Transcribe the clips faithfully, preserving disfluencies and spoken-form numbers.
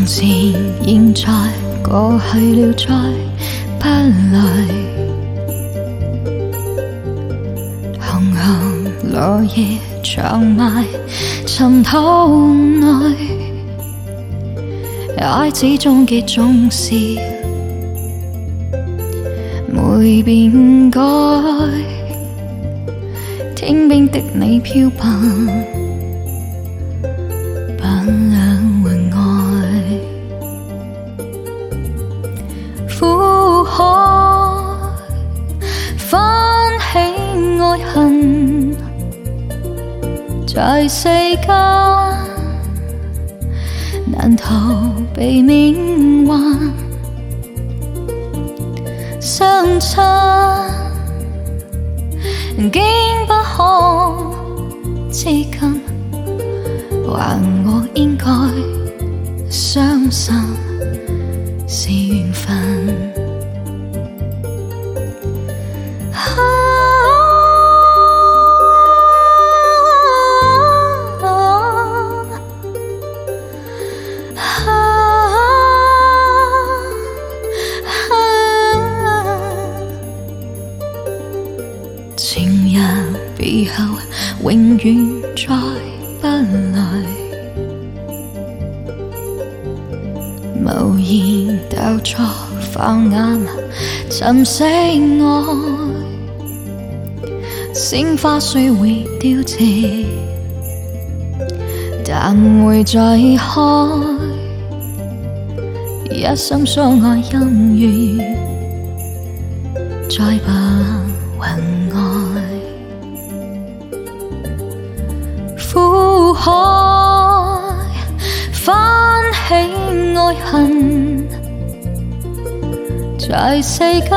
從前現在過去了再不來，紅紅落葉長埋塵土內，愛始終結總是沒變改，天邊的你飄泊不兩回愛，苦海翻起愛恨，在世間難逃避命運，相親竟不可接近，還我應該相信是緣分。情人別後永遠再不來，無言鬥錯放眼尋死愛，鮮花雖會凋謝，但會再開，一生相愛恩怨再不雲外，苦海翻起愛恨，在世間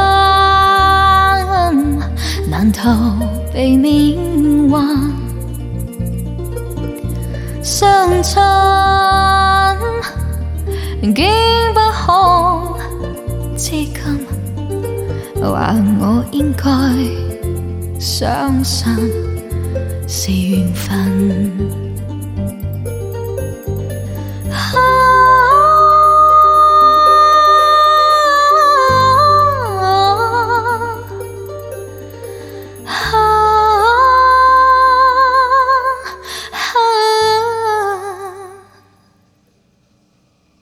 難逃避命運，相親竟不可接近，話我應該相信是緣分。